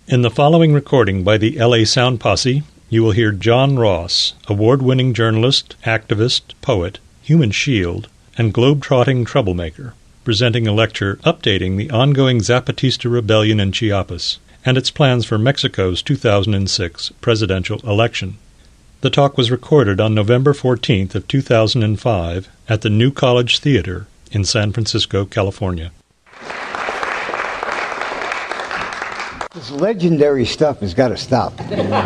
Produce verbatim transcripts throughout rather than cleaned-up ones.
In the following recording by the L A Sound Posse, you will hear John Ross, award-winning journalist, activist, poet, human shield, and globe-trotting troublemaker, presenting a lecture updating the ongoing Zapatista rebellion in Chiapas and its plans for Mexico's two thousand six presidential election. The talk was recorded on November fourteenth of two thousand five at the New College Theater in San Francisco, California. This legendary stuff has got to stop.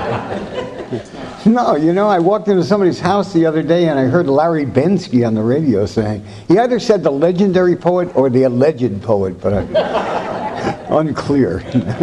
No, you know, I walked into somebody's house the other day and I heard Larry Bensky on the radio saying, he either said the legendary poet or the alleged poet, but I, unclear.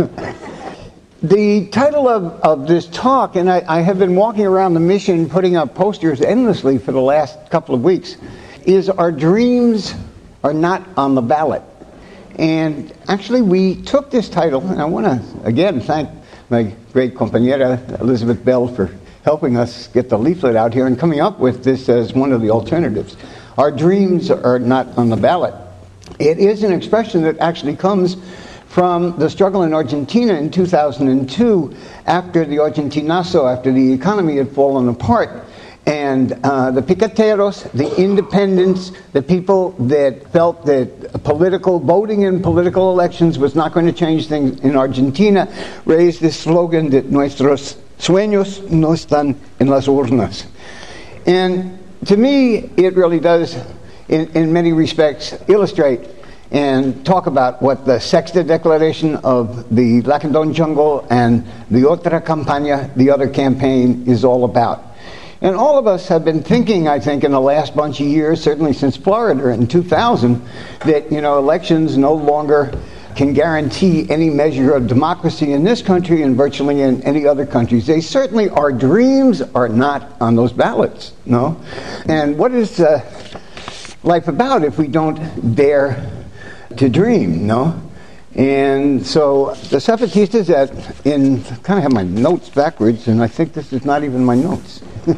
The title of, of this talk, and I, I have been walking around the mission putting up posters endlessly for the last couple of weeks, is Our Dreams Are Not on the Ballot. And actually we took this title, and I want to again thank my great compañera Elizabeth Bell for helping us get the leaflet out here and coming up with this as one of the alternatives. Our dreams are not on the ballot. It is an expression that actually comes from the struggle in Argentina in two thousand two, after the Argentinazo, after the economy had fallen apart. And uh, the piqueteros, the independents, the people that felt that political voting in political elections was not going to change things in Argentina, raised this slogan that nuestros sueños no están en las urnas. And to me, it really does, in, in many respects, illustrate and talk about what the Sexta Declaration of the Lacandon Jungle and the Otra Campaña, the other campaign, is all about. And all of us have been thinking, I think, in the last bunch of years, certainly since Florida in two thousand, that, you know, elections no longer can guarantee any measure of democracy in this country and virtually in any other countries. They certainly, our dreams are not on those ballots, no? And what is uh, life about if we don't dare to dream, no? And so the Zapatistas, that in, I kind of have my notes backwards, and I think this is not even my notes.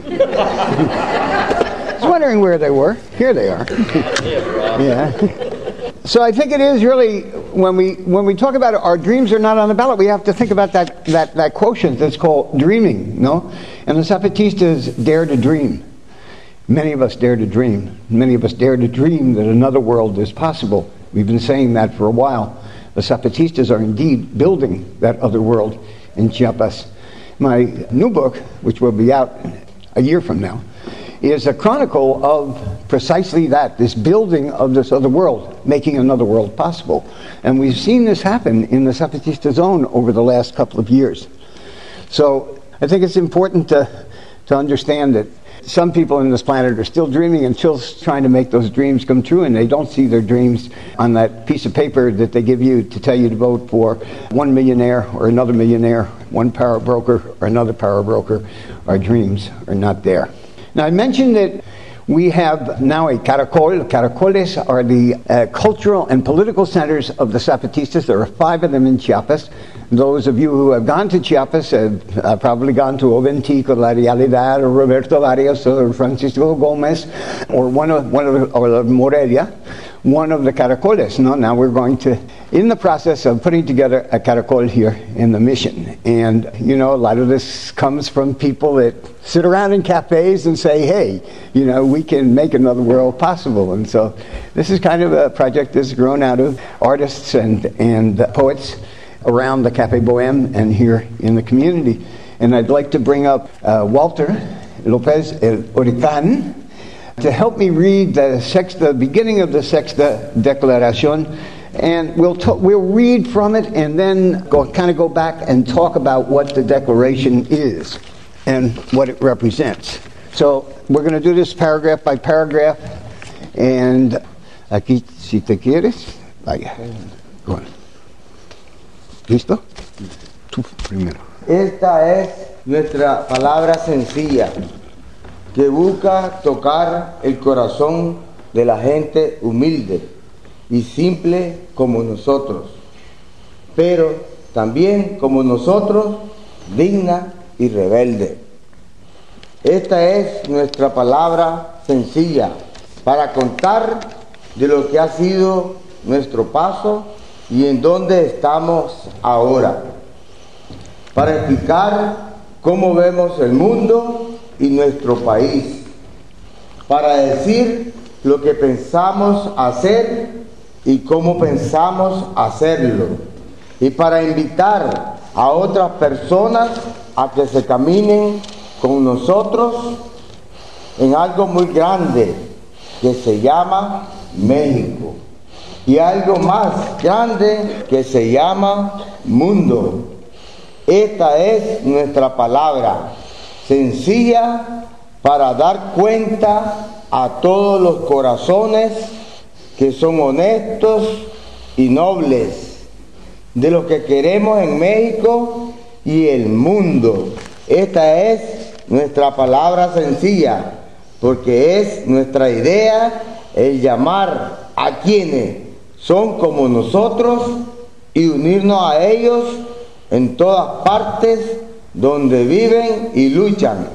I was wondering where they were. Here they are. Yeah. So I think it is really, when we when we talk about it, our dreams are not on the ballot, we have to think about that, that, that quotient that's called dreaming, no? And the Zapatistas dare to dream. Many of us dare to dream. Many of us dare to dream that another world is possible. We've been saying that for a while. The Zapatistas are indeed building that other world in Chiapas. My new book, which will be out a year from now, is a chronicle of precisely that, this building of this other world, making another world possible. And we've seen this happen in the Zapatista zone over the last couple of years. So I think it's important to, to understand that some people on this planet are still dreaming and still trying to make those dreams come true, and they don't see their dreams on that piece of paper that they give you to tell you to vote for one millionaire or another millionaire, one power broker or another power broker. Our dreams are not there. Now, I mentioned that we have now a caracol. Caracoles are the uh, cultural and political centers of the Zapatistas. There are five of them in Chiapas. Those of you who have gone to Chiapas have uh, probably gone to Oventic or La Realidad or Roberto Arias or Francisco Gomez or one of one of the, or Morelia, one of the caracoles. No, now we're going to, in the process of putting together a caracol here in the mission. And, you know, a lot of this comes from people that sit around in cafes and say, hey, you know, we can make another world possible. And so this is kind of a project that's grown out of artists and, and uh, poets around the Café Bohème and here in the community. And I'd like to bring up uh, Walter Lopez El Huracán to help me read the sexta, beginning of the Sexta Declaración, and we'll to, we'll read from it and then go kind of go back and talk about what the declaration is and what it represents. So we're going to do this paragraph by paragraph, and aquí, si te quieres, vaya. Go on. ¿Listo? Tú primero. Esta es nuestra palabra sencilla, que busca tocar el corazón de la gente humilde y simple como nosotros, pero también como nosotros, digna y rebelde. Esta es nuestra palabra sencilla para contar de lo que ha sido nuestro paso y en dónde estamos ahora. para explicar cómo vemos el mundo y nuestro país, para decir lo que pensamos hacer y cómo pensamos hacerlo, y para invitar a otras personas a que se caminen con nosotros en algo muy grande que se llama México, y algo más grande que se llama mundo. Esta es nuestra palabra, sencilla para dar cuenta a todos los corazones que son honestos y nobles de lo que queremos en México y el mundo. Esta es nuestra palabra sencilla, porque es nuestra idea el llamar a quienes son como nosotros y unirnos a ellos en todas partes donde viven y luchan.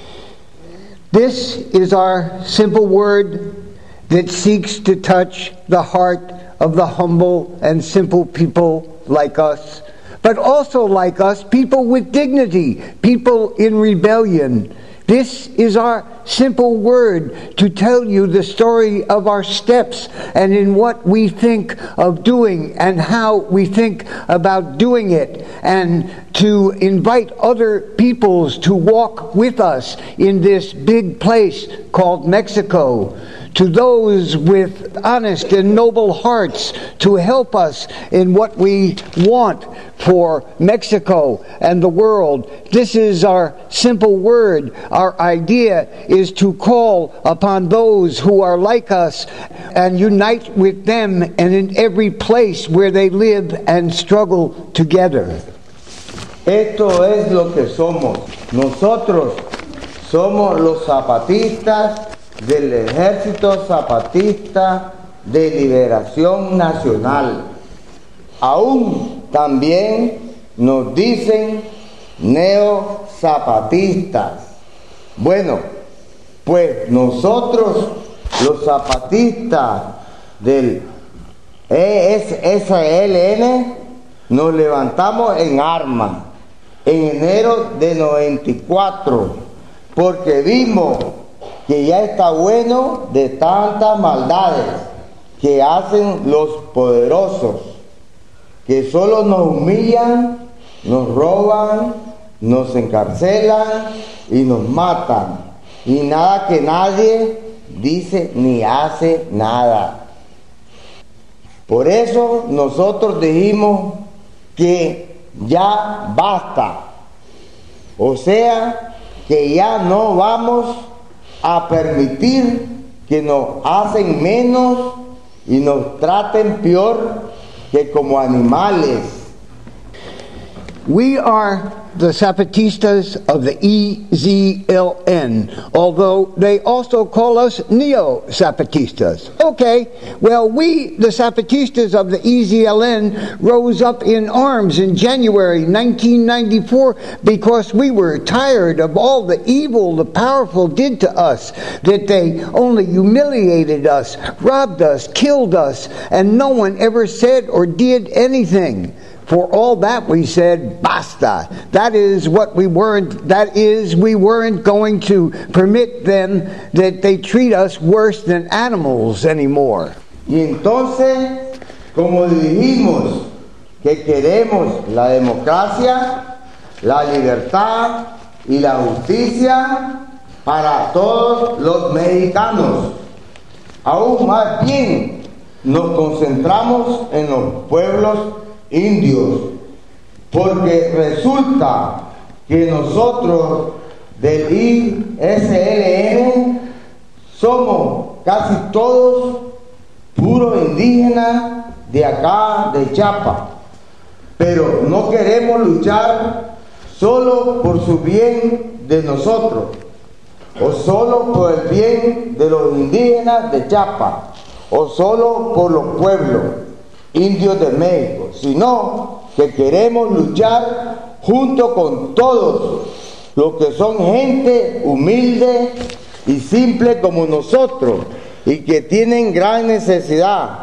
This is our simple word that seeks to touch the heart of the humble and simple people like us, but also like us, people with dignity, people in rebellion. This is our simple word to tell you the story of our steps and in what we think of doing and how we think about doing it, and to invite other peoples to walk with us in this big place called Mexico. To those with honest and noble hearts to help us in what we want for Mexico and the world. This is our simple word. Our idea is to call upon those who are like us and unite with them and in every place where they live and struggle together. Esto es lo que somos. Nosotros somos los zapatistas del Ejército Zapatista de Liberación Nacional. Aún también nos dicen neozapatistas. Bueno, pues nosotros los zapatistas del E S L N nos levantamos en armas en enero de noventa y cuatro, porque vimos que ya está bueno de tantas maldades que hacen los poderosos, que solo nos humillan, nos roban, nos encarcelan y nos matan, y nada que nadie dice ni hace nada. Por eso nosotros dijimos que ya basta, o sea, que ya no vamos a permitir que nos hacen menos y nos traten peor que como animales. We are the Zapatistas of the E Z L N, although they also call us Neo-Zapatistas. Okay, well, we, the Zapatistas of the E Z L N, rose up in arms in January nineteen ninety-four because we were tired of all the evil the powerful did to us, that they only humiliated us, robbed us, killed us, and no one ever said or did anything. For all that we said, basta. That is what we weren't, that is, we weren't going to permit them that they treat us worse than animals anymore. Y entonces, como dijimos que queremos la democracia, la libertad y la justicia para todos los mexicanos, aún más bien nos concentramos en los pueblos indios, porque resulta que nosotros del I S L N somos casi todos puros indígenas de acá de Chiapas, pero no queremos luchar solo por su bien de nosotros, o solo por el bien de los indígenas de Chiapas, o solo por los pueblos indios de México, sino que queremos luchar junto con todos los que son gente humilde y simple como nosotros y que tienen gran necesidad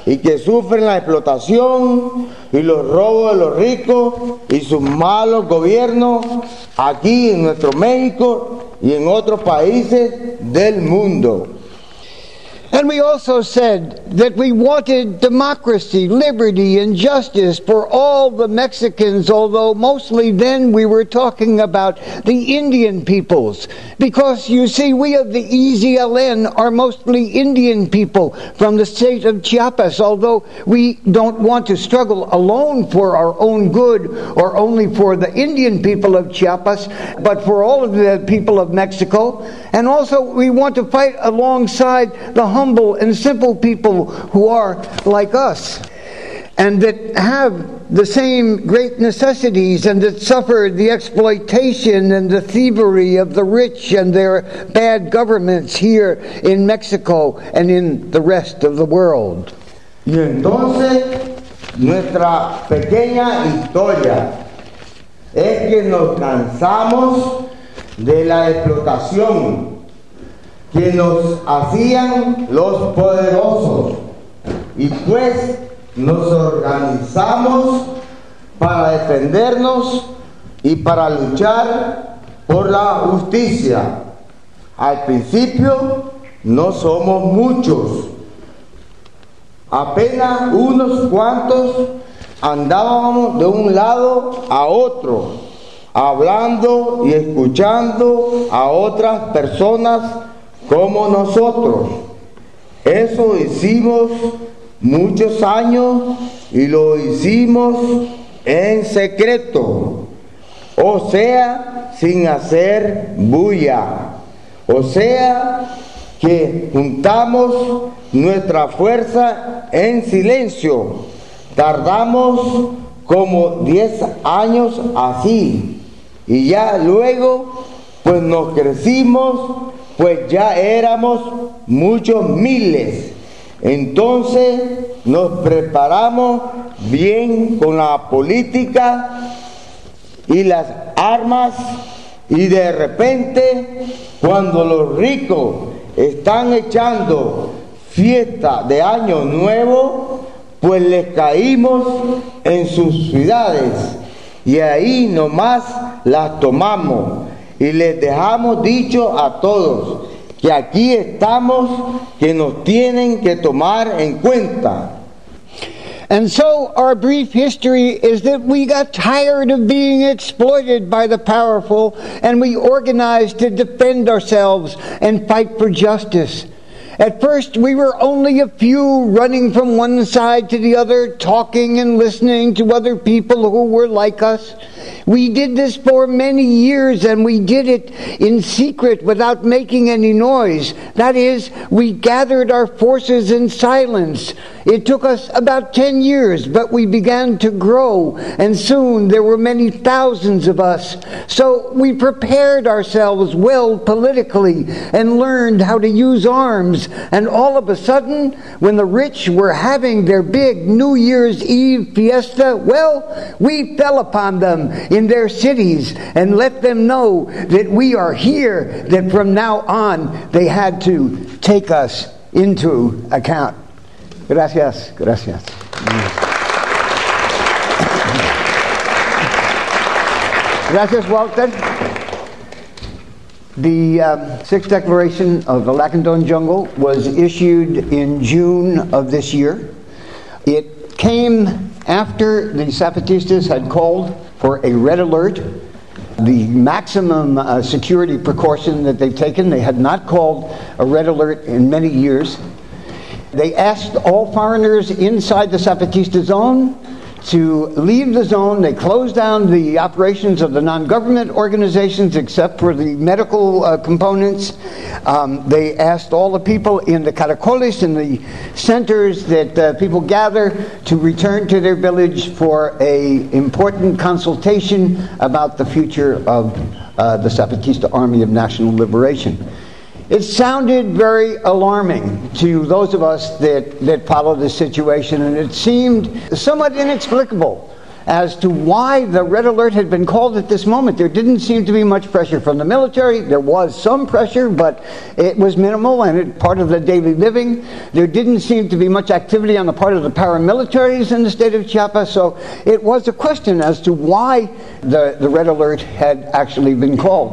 y que sufren la explotación y los robos de los ricos y sus malos gobiernos aquí en nuestro México y en otros países del mundo. And we also said that we wanted democracy, liberty, and justice for all the Mexicans, although mostly then we were talking about the Indian peoples. Because, you see, we of the E Z L N are mostly Indian people from the state of Chiapas, although we don't want to struggle alone for our own good or only for the Indian people of Chiapas, but for all of the people of Mexico. And also we want to fight alongside the humble and simple people who are like us and that have the same great necessities and that suffer the exploitation and the thievery of the rich and their bad governments here in Mexico and in the rest of the world. Y entonces nuestra pequeña historia es que nos cansamos de la explotación que nos hacían los poderosos y pues nos organizamos para defendernos y para luchar por la justicia. Al principio no somos muchos, apenas unos cuantos andábamos de un lado a otro, hablando y escuchando a otras personas como nosotros. Eso hicimos muchos años y lo hicimos en secreto, o sea, sin hacer bulla. O sea, que juntamos nuestra fuerza en silencio. Tardamos como diez años así. Y ya luego, pues nos crecimos, pues ya éramos muchos miles. Entonces nos preparamos bien con la política y las armas y de repente cuando los ricos están echando fiesta de año nuevo, pues les caímos en sus ciudades y ahí nomás las tomamos y les dejamos dicho a todos que aquí estamos, que nos tienen que tomar en cuenta. And so our brief history is that we got tired of being exploited by the powerful and we organized to defend ourselves and fight for justice. At first we were only a few running from one side to the other, talking and listening to other people who were like us. We did this for many years and we did it in secret without making any noise. That is, we gathered our forces in silence. It took us about ten years, but we began to grow and soon there were many thousands of us. So we prepared ourselves well politically and learned how to use arms. And all of a sudden, when the rich were having their big New Year's Eve fiesta, well, we fell upon them in their cities and let them know that we are here, that from now on they had to take us into account. Gracias, gracias. Gracias, Walter. The um, Sixth Declaration of the Lacandon Jungle was issued in June of this year. It came after the Zapatistas had called for a red alert, the maximum uh, security precaution that they've taken. They had not called a red alert in many years. They asked all foreigners inside the Zapatista zone to leave the zone. They closed down the operations of the non-government organizations except for the medical uh, components. Um, they asked all the people in the caracoles, in the centers that uh, people gather, to return to their village for a important consultation about the future of uh, the Zapatista Army of National Liberation. It sounded very alarming to those of us that, that followed this situation, and it seemed somewhat inexplicable as to why the red alert had been called at this moment. There didn't seem to be much pressure from the military. There was some pressure, but it was minimal and it, part of the daily living. There didn't seem to be much activity on the part of the paramilitaries in the state of Chiapas, so it was a question as to why the, the red alert had actually been called.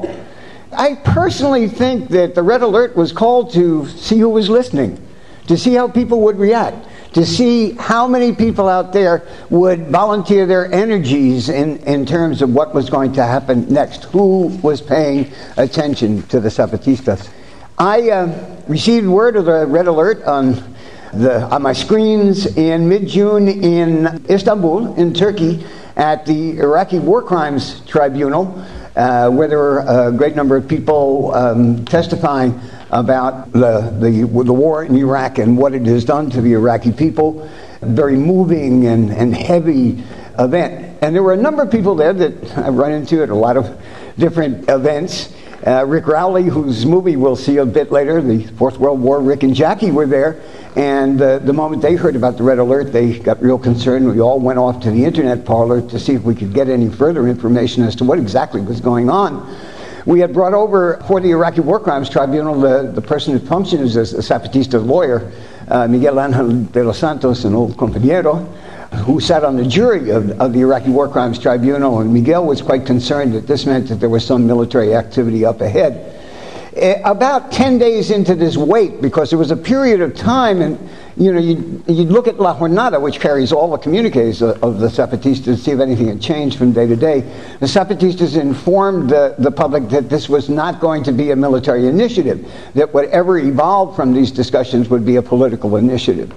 I personally think that the red alert was called to see who was listening, to see how people would react, to see how many people out there would volunteer their energies in, in terms of what was going to happen next, who was paying attention to the Zapatistas. I uh, received word of the red alert on, the, on my screens in mid-June in Istanbul, in Turkey, at the Iraqi War Crimes Tribunal, uh, where there were a great number of people um, testifying about the, the the war in Iraq and what it has done to the Iraqi people. Very moving and, and heavy event. And there were a number of people there that I've run into at a lot of different events. Uh, Rick Rowley, whose movie we'll see a bit later, the Fourth World War, Rick and Jackie were there. And uh, the moment they heard about the red alert, they got real concerned. We all went off to the internet parlor to see if we could get any further information as to what exactly was going on. We had brought over for the Iraqi War Crimes Tribunal the, the person who functions as a Zapatista lawyer, uh, Miguel Angel de los Santos, an old compañero, who sat on the jury of, of the Iraqi War Crimes Tribunal, and Miguel was quite concerned that this meant that there was some military activity up ahead. Uh, about ten days into this wait, because there was a period of time, and you know, you'd, you'd look at La Jornada, which carries all the communiques of, of the Zapatistas, to see if anything had changed from day to day. The Zapatistas informed the, the public that this was not going to be a military initiative, that whatever evolved from these discussions would be a political initiative.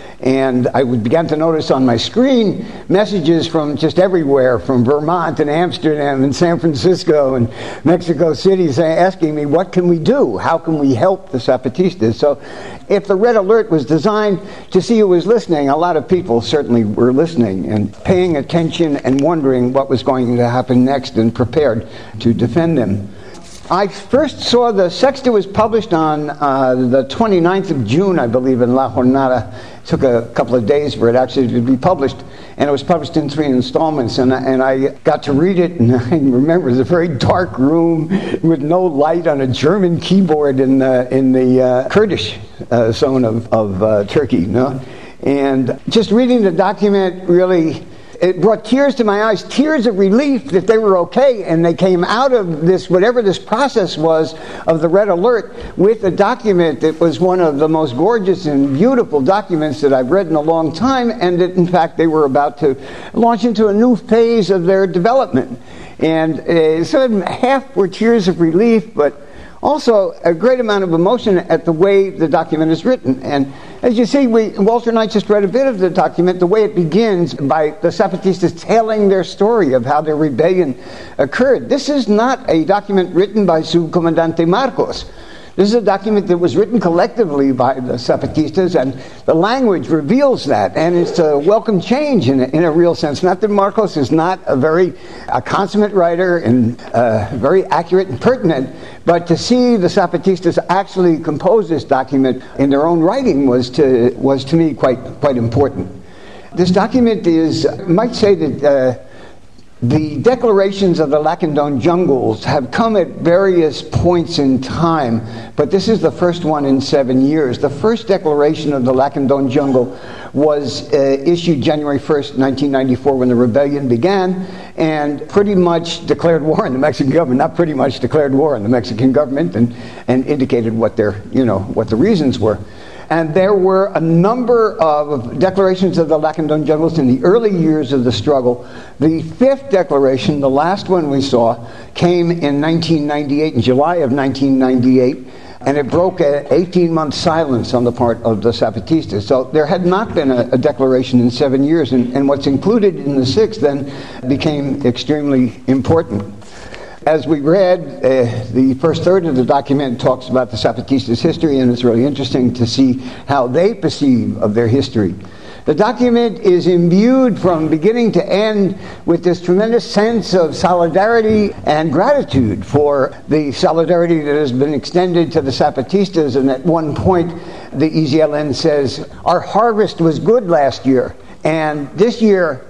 And I began to notice on my screen messages from just everywhere, from Vermont and Amsterdam and San Francisco and Mexico City, saying, asking me, what can we do? How can we help the Zapatistas? So if the red alert was designed to see who was listening, a lot of people certainly were listening and paying attention and wondering what was going to happen next and prepared to defend them. I first saw the Sexta was published on uh, the twenty-ninth of June, I believe, in La Jornada. It took a couple of days for it actually to be published, and it was published in three installments, and, and I got to read it, and I remember it was a very dark room with no light on a German keyboard in the, in the uh, Kurdish uh, zone of, of uh, Turkey. You know? And just reading the document really... it brought tears to my eyes, tears of relief that they were okay, and they came out of this, whatever this process was of the red alert, with a document that was one of the most gorgeous and beautiful documents that I've read in a long time, and that in fact they were about to launch into a new phase of their development. And uh, so half were tears of relief, but also a great amount of emotion at the way the document is written. And as you see, we, Walter and I just read a bit of the document. The way it begins by the Zapatistas telling their story of how their rebellion occurred. This is not a document written by Subcomandante Marcos. This is a document that was written collectively by the Zapatistas, and the language reveals that, and it's a welcome change in a, in a real sense. Not that Marcos is not a very a consummate writer and uh, very accurate and pertinent, but to see the Zapatistas actually compose this document in their own writing was to was to me quite quite important. This document is, I might say that uh, the declarations of the Lacandon jungles have come at various points in time, but this is the first one in seven years. The first declaration of the Lacandon jungle was uh, issued January first, nineteen ninety-four, when the rebellion began, and pretty much declared war on the Mexican government. Not pretty much declared war on the Mexican government, and, and indicated what their, you know, what the reasons were. And there were a number of declarations of the Lacandon jungles in the early years of the struggle. The fifth declaration, the last one we saw, came in nineteen ninety-eight, in July of nineteen ninety-eight, and it broke an eighteen-month silence on the part of the Zapatistas. So there had not been a, a declaration in seven years, and, and what's included in the sixth then became extremely important. As we read, uh, the first third of the document talks about the Zapatistas' history, and it's really interesting to see how they perceive of their history. The document is imbued from beginning to end with this tremendous sense of solidarity and gratitude for the solidarity that has been extended to the Zapatistas. And at one point, the E Z L N says, our harvest was good last year, and this year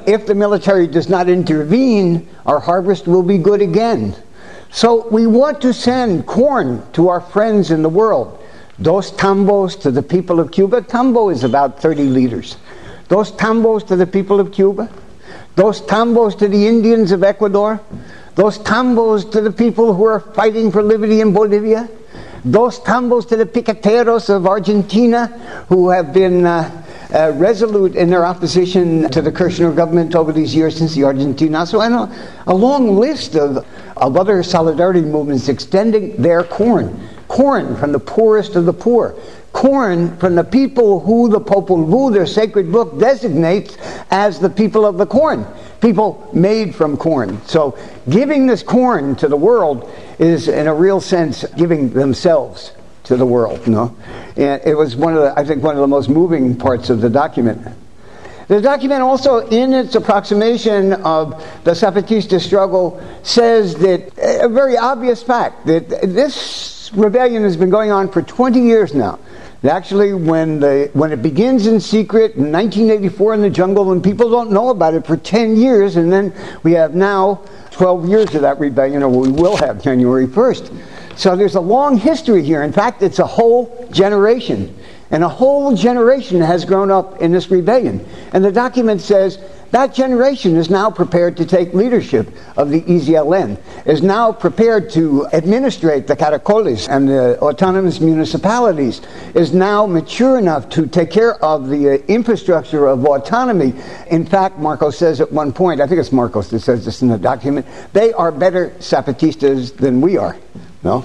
if the military does not intervene, our harvest will be good again. So we want to send corn to our friends in the world. Dos tambos to the people of Cuba. Tambo is about thirty liters. Dos tambos to the people of Cuba. Dos tambos to the Indians of Ecuador. Dos tambos to the people who are fighting for liberty in Bolivia. Dos tambos to the piqueteros of Argentina, who have been uh, uh, resolute in their opposition to the Kirchner government over these years since the Argentinazo, and a, a long list of, of other solidarity movements extending their corn. Corn from the poorest of the poor. Corn from the people who the Popol Vuh, their sacred book, designates as the people of the corn. People made from corn. So giving this corn to the world is, in a real sense, giving themselves to the world. You know? And it was one of the, I think, one of the most moving parts of the document. The document also, in its approximation of the Zapatista struggle, says that a very obvious fact, that this rebellion has been going on for twenty years now. Actually, when the when it begins in secret in nineteen eighty-four in the jungle, and people don't know about it for ten years, and then we have now twelve years of that rebellion, or we will have January first. So there's a long history here. In fact, it's a whole generation. And a whole generation has grown up in this rebellion. And the document says that generation is now prepared to take leadership of the E Z L N, is now prepared to administrate the caracoles and the autonomous municipalities, is now mature enough to take care of the uh, infrastructure of autonomy. In fact, Marcos says at one point, I think it's Marcos that says this in the document, they are better Zapatistas than we are. No?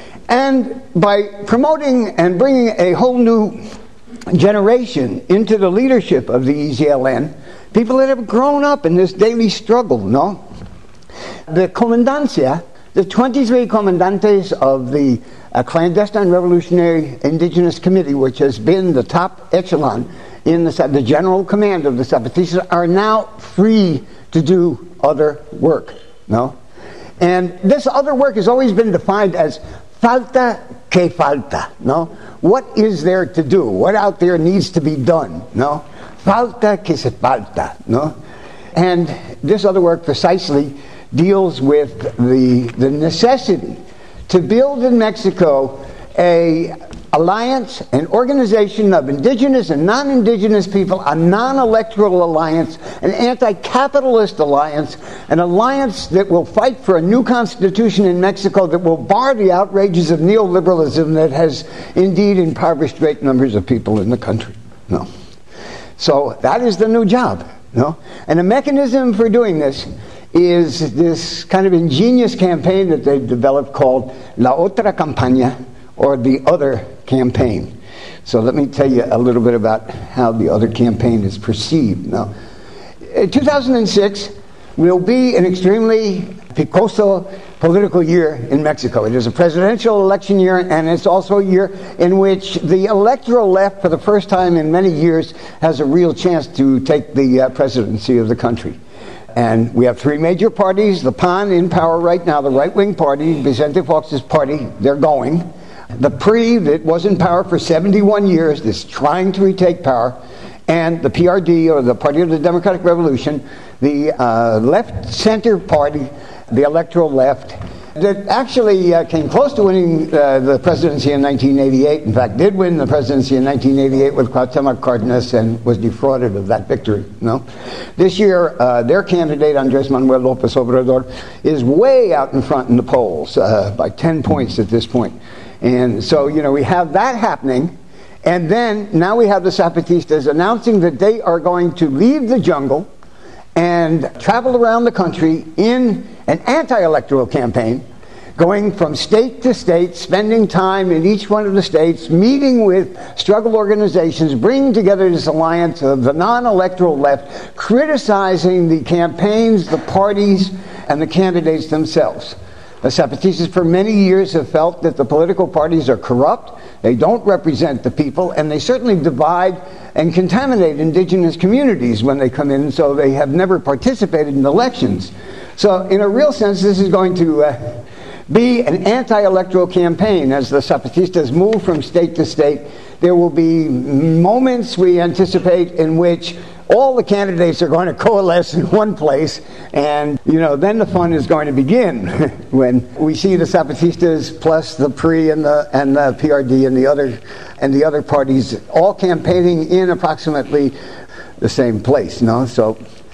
And by promoting and bringing a whole new generation into the leadership of the E Z L N, people that have grown up in this daily struggle, no? The Comandancia, the twenty-three comandantes of the uh, Clandestine Revolutionary Indigenous Committee, which has been the top echelon in the, the general command of the Zapatistas, are now free to do other work, no? And this other work has always been defined as falta que falta, no? What is there to do? What out there needs to be done, no? Falta que se falta, no? And this other work precisely deals with the, the necessity to build in Mexico a alliance, an organization of indigenous and non-indigenous people, a non-electoral alliance, an anti-capitalist alliance, an alliance that will fight for a new constitution in Mexico that will bar the outrages of neoliberalism that has indeed impoverished great numbers of people in the country. No. So that is the new job. No? And the mechanism for doing this is this kind of ingenious campaign that they've developed called La Otra Campaña, or the other campaign. So let me tell you a little bit about how the other campaign is perceived. Now, two thousand six will be an extremely picoso political year in Mexico. It is a presidential election year, and it's also a year in which the electoral left, for the first time in many years, has a real chance to take the uh, presidency of the country. And we have three major parties. The P A N in power right now, the right-wing party, Vicente Fox's party, they're going. The P R I that was in power for seventy-one years is trying to retake power, and the P R D, or the Party of the Democratic Revolution, the uh, left-center party, the electoral left, that actually uh, came close to winning uh, the presidency in nineteen eighty-eight. In fact, did win the presidency in nineteen eighty-eight with Cuauhtemoc Cárdenas and was defrauded of that victory. No, this year uh, their candidate Andrés Manuel López Obrador is way out in front in the polls uh, by ten points at this point. And so, you know, we have that happening, and then now we have the Zapatistas announcing that they are going to leave the jungle and travel around the country in an anti-electoral campaign, going from state to state, spending time in each one of the states, meeting with struggle organizations, bringing together this alliance of the non-electoral left, criticizing the campaigns, the parties, and the candidates themselves. The Zapatistas for many years have felt that the political parties are corrupt, they don't represent the people, and they certainly divide and contaminate indigenous communities when they come in, so they have never participated in elections. So in a real sense, this is going to uh, be an anti-electoral campaign as the Zapatistas move from state to state. There will be moments, we anticipate, in which all the candidates are going to coalesce in one place, and, you know, then the fun is going to begin when we see the Zapatistas plus the P R I and the and the P R D and the other and the other parties all campaigning in approximately the same place, no? So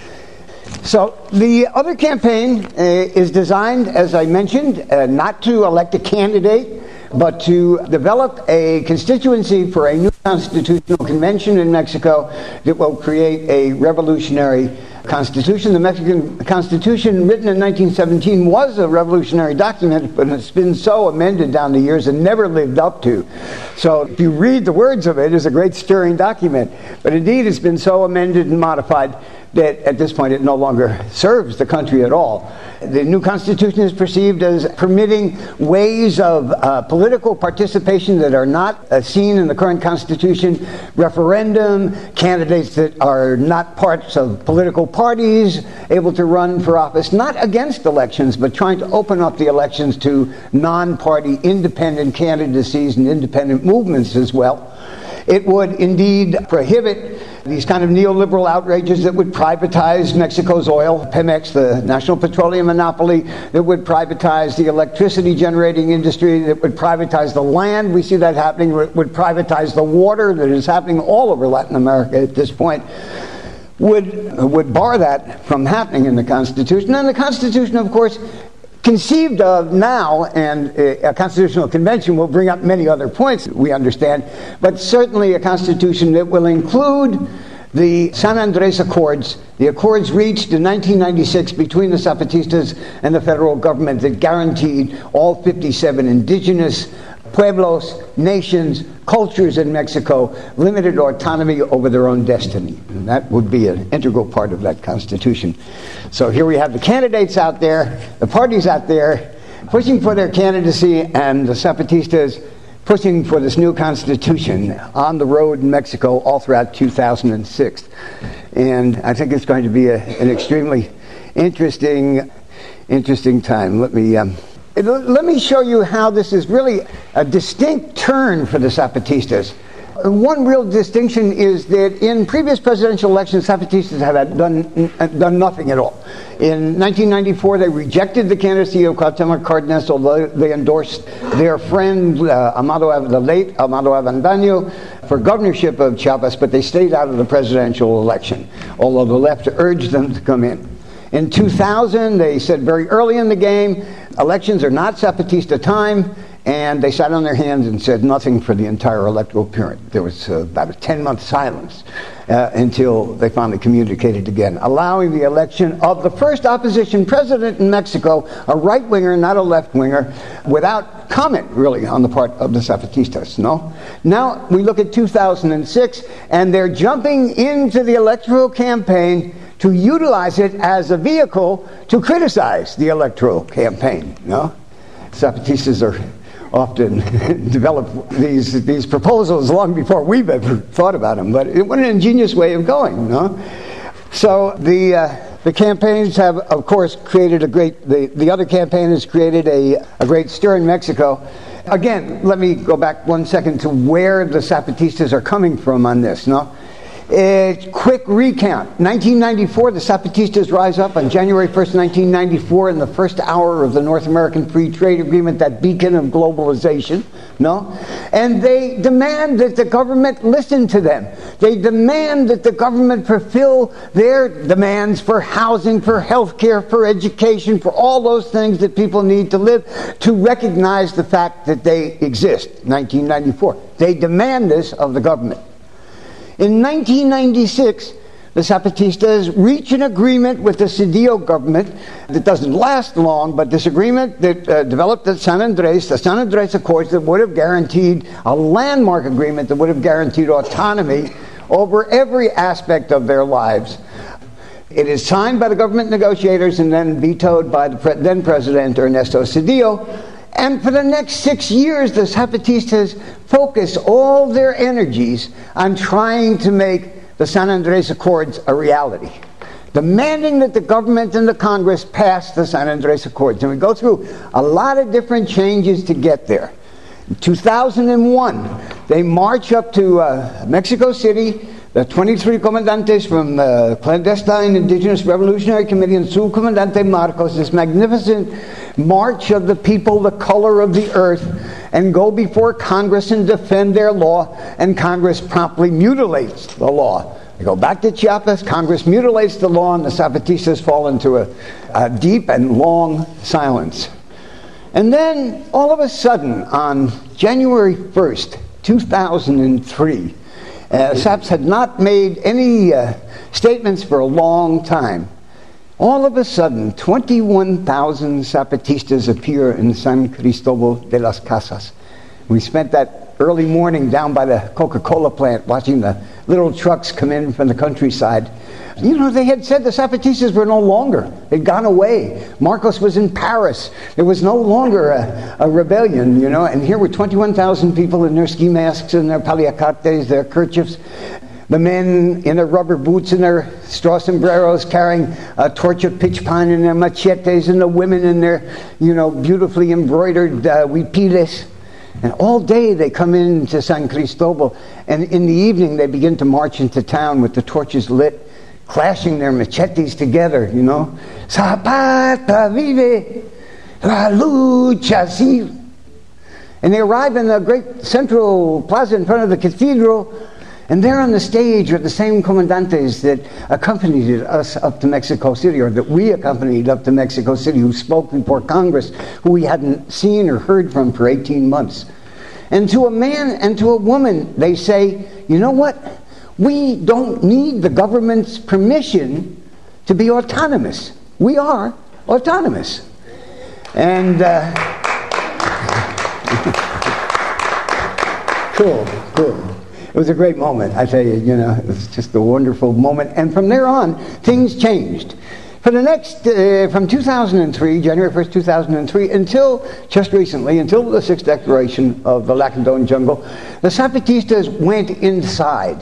So the other campaign uh, is designed, as I mentioned, uh, not to elect a candidate, but to develop a constituency for a new constitutional convention in Mexico that will create a revolutionary constitution. The Mexican Constitution, written in nineteen seventeen, was a revolutionary document, but it's been so amended down the years and never lived up to. So if you read the words of it, it's a great stirring document. But indeed, it's been so amended and modified that at this point it no longer serves the country at all. The new constitution is perceived as permitting ways of uh, political participation that are not uh, seen in the current constitution, referendum, candidates that are not parts of political parties able to run for office, not against elections, but trying to open up the elections to non-party independent candidacies and independent movements as well. It would indeed prohibit these kind of neoliberal outrages that would privatize Mexico's oil, Pemex, the national petroleum monopoly, that would privatize the electricity generating industry, that would privatize the land. We see that happening. It would privatize the water that is happening all over Latin America at this point. Would, would bar that from happening in the Constitution. And the Constitution, of course, conceived of now, and a constitutional convention will bring up many other points, we understand, but certainly a constitution that will include the San Andres Accords, the accords reached in nineteen ninety-six between the Zapatistas and the federal government that guaranteed all fifty-seven indigenous pueblos, nations, cultures in Mexico limited autonomy over their own destiny. And that would be an integral part of that Constitution. So here we have the candidates out there, the parties out there, pushing for their candidacy, and the Zapatistas pushing for this new Constitution on the road in Mexico all throughout two thousand six. And I think it's going to be a, an extremely interesting, interesting time. Let me... Um, Let me show you how this is really a distinct turn for the Zapatistas. One real distinction is that in previous presidential elections, Zapatistas have done, done nothing at all. In nineteen ninety-four, they rejected the candidacy of Cuauhtemoc Cárdenas, although they endorsed their friend, uh, Amado, the late Amado Avendaño, for governorship of Chiapas, but they stayed out of the presidential election, although the left urged them to come in. In two thousand, they said very early in the game, elections are not Zapatista time, and they sat on their hands and said nothing for the entire electoral period. There was uh, about a ten-month silence uh, until they finally communicated again, allowing the election of the first opposition president in Mexico, a right-winger, not a left-winger, without comment, really, on the part of the Zapatistas, no? Now, we look at two thousand six, and they're jumping into the electoral campaign to utilize it as a vehicle to criticize the electoral campaign. No, Zapatistas are often develop these these proposals long before we've ever thought about them. But it, what an ingenious way of going. No, so the uh, the campaigns have, of course, created a great. The, the other campaign has created a a great stir in Mexico. Again, let me go back one second to where the Zapatistas are coming from on this. No. A quick recount. nineteen ninety-four, the Zapatistas rise up on January first, nineteen ninety-four, in the first hour of the North American Free Trade Agreement, that beacon of globalization, no? And they demand that the government listen to them. They demand that the government fulfill their demands for housing, for health care, for education, for all those things that people need to live, to recognize the fact that they exist. nineteen ninety-four. They demand this of the government. In nineteen ninety-six, the Zapatistas reach an agreement with the Cedillo government that doesn't last long, but this agreement that uh, developed at San Andres, the San Andres Accords, that would have guaranteed a landmark agreement that would have guaranteed autonomy over every aspect of their lives. It is signed by the government negotiators and then vetoed by the pre- then President Ernesto Cedillo. And for the next six years, the Zapatistas focus all their energies on trying to make the San Andres Accords a reality, demanding that the government and the Congress pass the San Andres Accords. And we go through a lot of different changes to get there. In two thousand one, they march up to uh, Mexico City. The twenty-three comandantes from the clandestine Indigenous Revolutionary Committee and su comandante Marcos, this magnificent march of the people, the color of the earth, and go before Congress and defend their law, and Congress promptly mutilates the law. They go back to Chiapas, Congress mutilates the law, and the Zapatistas fall into a, a deep and long silence. And then, all of a sudden, on January first, two thousand three, uh, S A Ps had not made any uh, statements for a long time. All of a sudden, twenty-one thousand Zapatistas appear in San Cristobal de las Casas. We spent that early morning down by the Coca-Cola plant watching the little trucks come in from the countryside. You know, they had said the Zapatistas were no longer. They'd gone away. Marcos was in Paris. There was no longer a, a rebellion, you know, and here were twenty-one thousand people in their ski masks and their paliacates, their kerchiefs. The men in their rubber boots and their straw sombreros carrying a torch of pitch pine and their machetes, and the women in their, you know, beautifully embroidered uh, huipiles. And all day they come into San Cristobal, and in the evening they begin to march into town with the torches lit, clashing their machetes together, you know. Zapata vive, la lucha sigue. And they arrive in the great central plaza in front of the cathedral, and there on the stage are the same comandantes that accompanied us up to Mexico City, or that we accompanied up to Mexico City, who spoke before Congress, who we hadn't seen or heard from for eighteen months. And to a man and to a woman, they say, you know what? We don't need the government's permission to be autonomous. We are autonomous. And uh, cool, cool. It was a great moment, I tell you, you know, it was just a wonderful moment. And from there on, things changed. For the next, uh, from two thousand three, January first, two thousand three, until just recently, until the sixth declaration of the Lacandon Jungle, the Zapatistas went inside.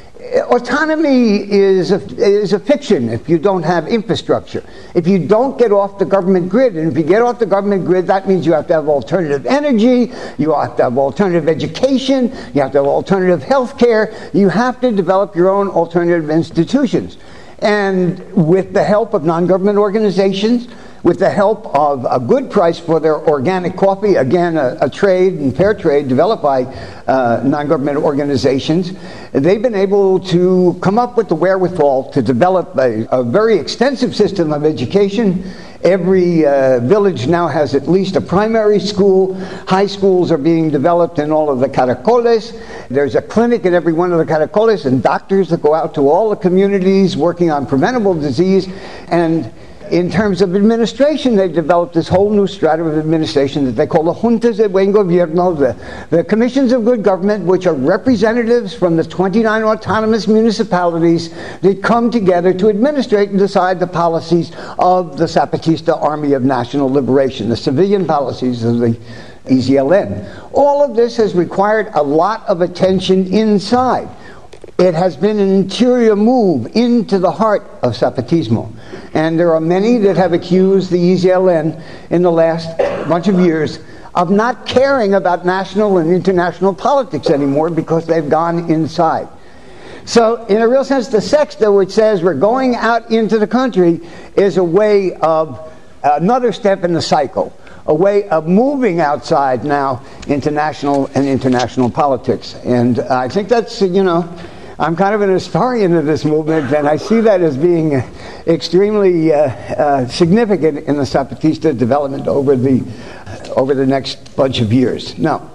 Autonomy is a, is a fiction if you don't have infrastructure. If you don't get off the government grid, and if you get off the government grid, that means you have to have alternative energy, you have to have alternative education, you have to have alternative health care, you have to develop your own alternative institutions. And with the help of non-government organizations, with the help of a good price for their organic coffee, again, a, a trade and fair trade developed by uh, non-government organizations, they've been able to come up with the wherewithal to develop a, a very extensive system of education. Every uh, village now has at least a primary school. High schools are being developed in all of the caracoles. There's a clinic in every one of the caracoles, and doctors that go out to all the communities working on preventable disease. And in terms of administration, they've developed this whole new strata of administration that they call the Juntas de Buen Gobierno, the, the Commissions of Good Government, which are representatives from the twenty-nine autonomous municipalities that come together to administrate and decide the policies of the Zapatista Army of National Liberation, the civilian policies of the E Z L N. All of this has required a lot of attention inside. It has been an interior move into the heart of Zapatismo. And there are many that have accused the E Z L N in the last bunch of years of not caring about national and international politics anymore because they've gone inside. So, in a real sense, the sexta, which says we're going out into the country, is a way of another step in the cycle, a way of moving outside now into national and international politics. And I think that's, you know, I'm kind of an historian of this movement, and I see that as being extremely uh, uh, significant in the Zapatista development over the over the next bunch of years. Now,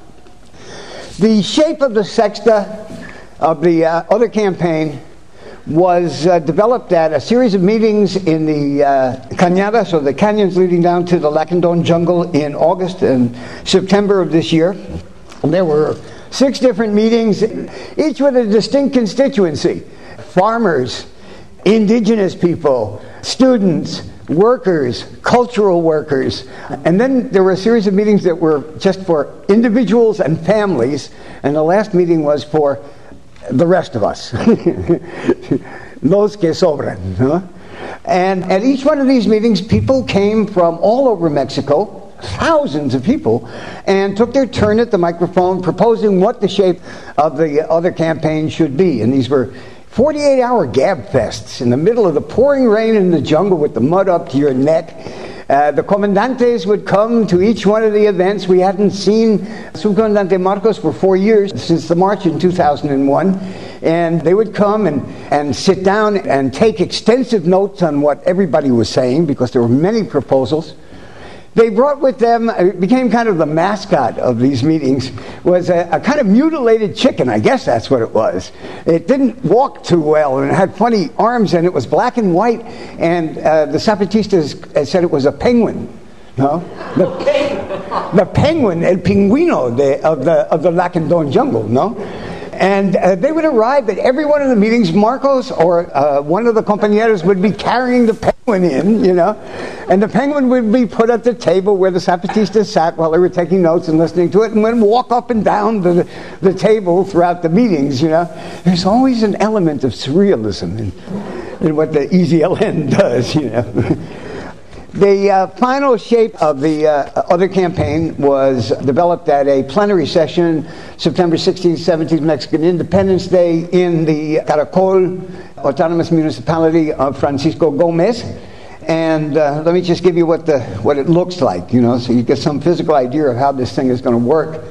the shape of the sexta of the uh, other campaign was uh, developed at a series of meetings in the uh, Cañadas, or the canyons leading down to the Lacandon Jungle, in August and September of this year. And there were six different meetings, each with a distinct constituency. Farmers, indigenous people, students, workers, cultural workers. And then there were a series of meetings that were just for individuals and families. And the last meeting was for the rest of us. Los que sobran. Huh? And at each one of these meetings, people came from all over Mexico, thousands of people, and took their turn at the microphone proposing what the shape of the other campaign should be. And these were forty-eight hour gab fests in the middle of the pouring rain in the jungle with the mud up to your neck. Uh, the comandantes would come to each one of the events. We hadn't seen Subcomandante Marcos for four years, since the march in two thousand one. And they would come and, and sit down and take extensive notes on what everybody was saying, because there were many proposals. They brought with them, it became kind of the mascot of these meetings, was a, a kind of mutilated chicken. I guess that's what it was. It didn't walk too well, and it had funny arms, and it was black and white, and uh, the Zapatistas said it was a penguin. No? The, the penguin, el pingüino de, of the of the Lacandon jungle, no? And uh, they would arrive at every one of the meetings. Marcos or uh, one of the compañeros would be carrying the penguin in, you know, and the penguin would be put at the table where the Zapatistas sat while they were taking notes and listening to it, and would walk up and down the, the table throughout the meetings, you know. There's always an element of surrealism in, in what the E Z L N does, you know. The uh, final shape of the uh, other campaign was developed at a plenary session, September sixteenth, seventeenth, Mexican Independence Day, in the Caracol Autonomous Municipality of Francisco Gomez. And uh, let me just give you what the what it looks like, you know, so you get some physical idea of how this thing is going to work.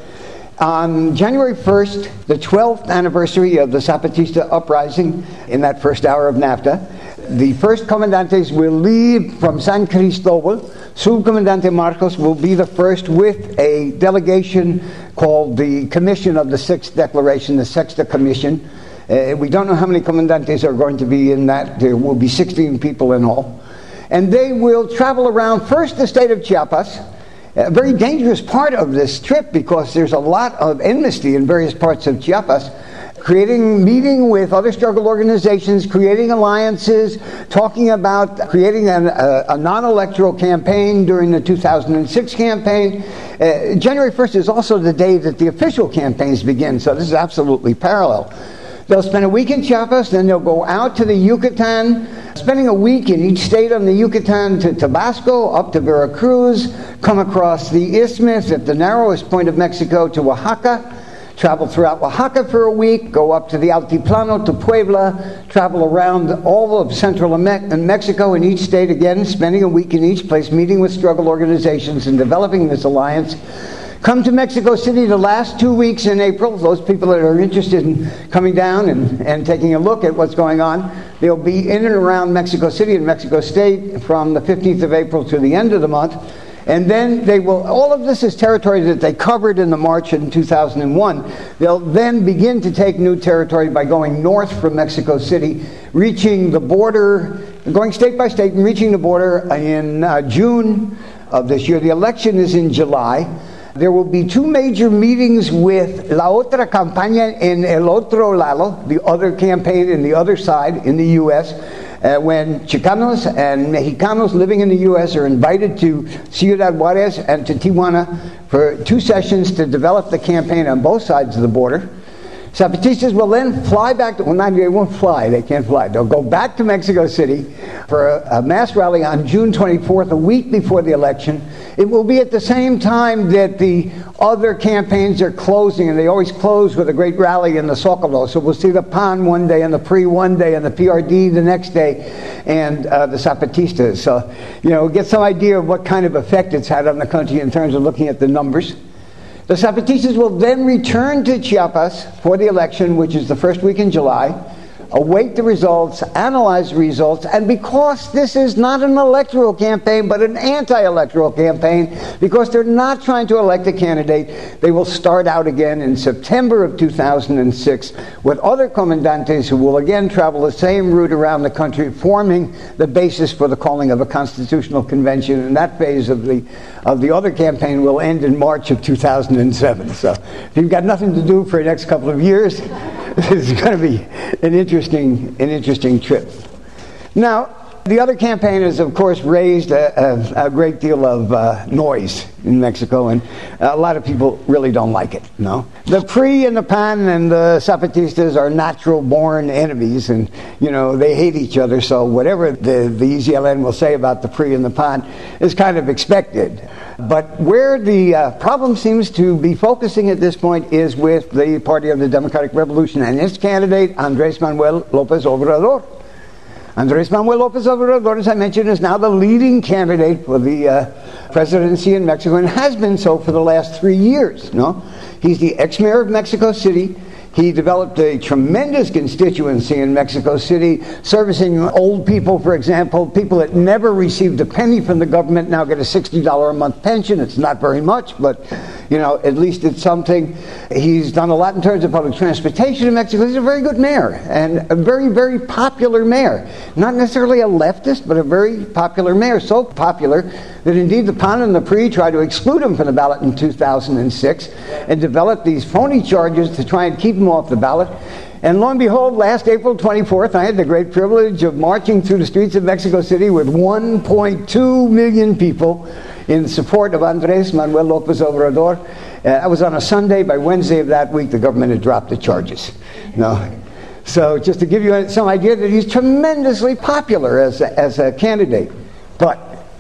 On January first, the twelfth anniversary of the Zapatista uprising, in that first hour of NAFTA, the first comandantes will leave from San Cristobal. Subcomandante Marcos will be the first with a delegation called the Commission of the Sixth Declaration, the Sexta Commission. Uh, we don't know how many comandantes are going to be in that. There will be sixteen people in all. And they will travel around first the state of Chiapas, a very dangerous part of this trip because there's a lot of enmity in various parts of Chiapas, creating, meeting with other struggle organizations, creating alliances, talking about creating an, a, a non-electoral campaign during the two thousand six campaign. Uh, January first is also the day that the official campaigns begin, so this is absolutely parallel. They'll spend a week in Chiapas, then they'll go out to the Yucatan, spending a week in each state on the Yucatan to Tabasco, up to Veracruz, come across the Isthmus at the narrowest point of Mexico to Oaxaca, travel throughout Oaxaca for a week, go up to the Altiplano to Puebla, travel around all of central Mexico in each state again, spending a week in each place, meeting with struggle organizations and developing this alliance. Come to Mexico City the last two weeks in April. Those people that are interested in coming down and, and taking a look at what's going on, they'll be in and around Mexico City and Mexico State from the fifteenth of April to the end of the month. And then they will, all of this is territory that they covered in the march in two thousand one. They'll then begin to take new territory by going north from Mexico City, reaching the border, going state by state and reaching the border in uh, June of this year. The election is in July. There will be two major meetings with La Otra Campaña en el otro lado, the other campaign in the other side in the U S, uh, when Chicanos and Mexicanos living in the U S are invited to Ciudad Juarez and to Tijuana for two sessions to develop the campaign on both sides of the border. Zapatistas will then fly back to, well, not, they won't fly, they can't fly. They'll go back to Mexico City for a, a mass rally on June twenty-fourth, a week before the election. It will be at the same time that the other campaigns are closing, and they always close with a great rally in the Zócalo. So we'll see the P A N one day, and the P R I one day, and the P R D the next day, and uh, the Zapatistas. So, you know, get some idea of what kind of effect it's had on the country in terms of looking at the numbers. The Zapatistas will then return to Chiapas for the election, which is the first week in July, await the results, analyze the results, and because this is not an electoral campaign but an anti-electoral campaign, because they're not trying to elect a candidate, they will start out again in September of two thousand six with other comandantes who will again travel the same route around the country, forming the basis for the calling of a constitutional convention, and that phase of the of the other campaign will end in March of two thousand seven. So if you've got nothing to do for the next couple of years, this is going to be an interesting, an interesting trip. Now, The other campaign has, of course, raised a, a, a great deal of uh, noise in Mexico, and a lot of people really don't like it. No, the P R I and the P A N and the Zapatistas are natural-born enemies, and you know they hate each other. So whatever the the E Z L N will say about the P R I and the P A N is kind of expected. But where the uh, problem seems to be focusing at this point is with the Party of the Democratic Revolution and its candidate, Andrés Manuel López Obrador. Andrés Manuel López Obrador, as I mentioned, is now the leading candidate for the uh, presidency in Mexico, and has been so for the last three years. No, he's the ex-mayor of Mexico City. He developed a tremendous constituency in Mexico City, servicing old people, for example. People that never received a penny from the government now get a sixty dollars a month pension. It's not very much, but, you know, at least it's something. He's done a lot in terms of public transportation in Mexico. He's a very good mayor, and a very, very popular mayor. Not necessarily a leftist, but a very popular mayor. So popular that indeed the P A N and the P R I tried to exclude him from the ballot in two thousand six and developed these phony charges to try and keep him off the ballot. And lo and behold, last April twenty-fourth, I had the great privilege of marching through the streets of Mexico City with one point two million people in support of Andrés Manuel López Obrador. Uh, I was on a Sunday. By Wednesday of that week, the government had dropped the charges. No. So just to give you some idea that he's tremendously popular as a, as a candidate. But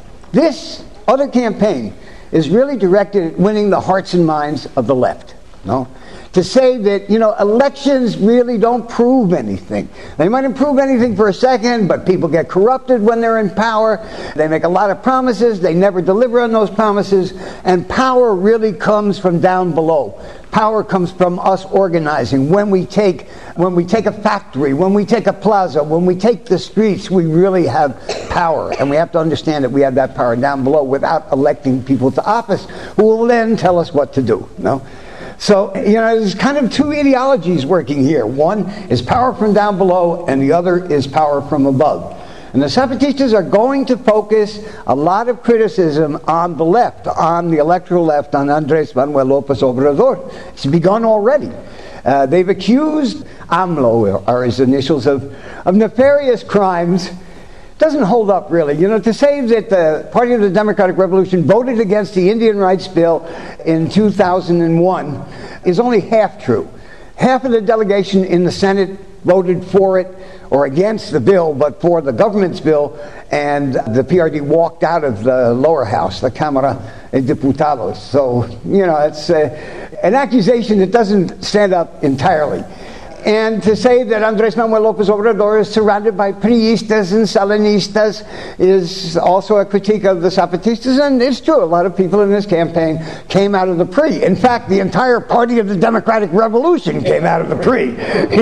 this other campaign is really directed at winning the hearts and minds of the left. No? To say that, you know, elections really don't prove anything. They might improve anything for a second, but people get corrupted when they're in power. They make a lot of promises. They never deliver on those promises. And power really comes from down below. Power comes from us organizing. When we take when we take a factory, when we take a plaza, when we take the streets, we really have power. And we have to understand that we have that power down below without electing people to office who will then tell us what to do. No? So, you know, there's kind of two ideologies working here. One is power from down below, and the other is power from above. And the Zapatistas are going to focus a lot of criticism on the left, on the electoral left, on Andrés Manuel López Obrador. It's begun already. Uh, they've accused AMLO, or his initials, of, of nefarious crimes. Doesn't hold up, really. You know, to say that the Party of the Democratic Revolution voted against the Indian Rights Bill in two thousand one is only half true. Half of the delegation in the Senate voted for it, or against the bill, but for the government's bill, and the P R D walked out of the lower house, the Cámara de Diputados. So, you know, it's uh, an accusation that doesn't stand up entirely. And to say that Andrés Manuel López Obrador is surrounded by Priistas and Salinistas is also a critique of the Zapatistas, and it's true. A lot of people in this campaign came out of the P R I. In fact, the entire Party of the Democratic Revolution came out of the P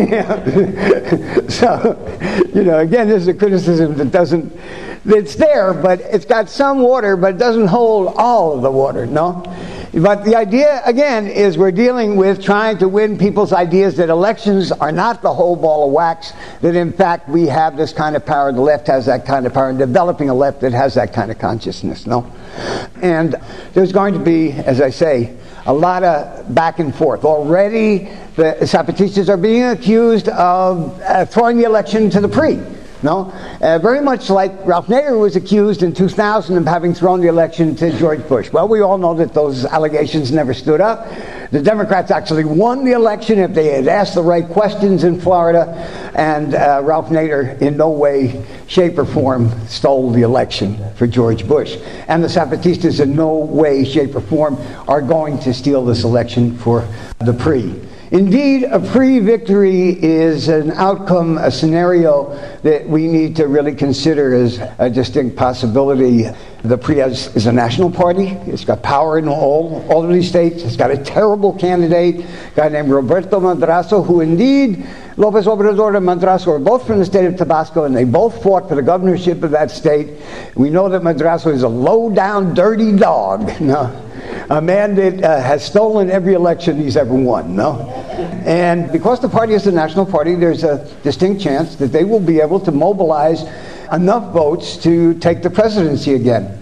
R I. So, you know, again, this is a criticism that doesn't, it's there, but it's got some water, but it doesn't hold all of the water, no? But the idea, again, is we're dealing with trying to win people's ideas that elections are not the whole ball of wax, that in fact we have this kind of power, the left has that kind of power, and developing a left that has that kind of consciousness, no? And there's going to be, as I say, a lot of back and forth. Already the Zapatistas are being accused of uh, throwing the election to the P R I. No? Uh, very much like Ralph Nader was accused in two thousand of having thrown the election to George Bush. Well, we all know that those allegations never stood up. The Democrats actually won the election if they had asked the right questions in Florida, and uh, Ralph Nader in no way, shape, or form stole the election for George Bush. And the Zapatistas in no way, shape, or form are going to steal this election for the P R I. Indeed, a P R I victory is an outcome, a scenario that we need to really consider as a distinct possibility. The P R I is, is a national party. It's got power in all, all of these states. It's got a terrible candidate, a guy named Roberto Madrazo, who indeed, López Obrador and Madrazo are both from the state of Tabasco, and they both fought for the governorship of that state. We know that Madrazo is a low-down, dirty dog. No. A man that uh, has stolen every election he's ever won, no? And because the party is a national party, there's a distinct chance that they will be able to mobilize enough votes to take the presidency again.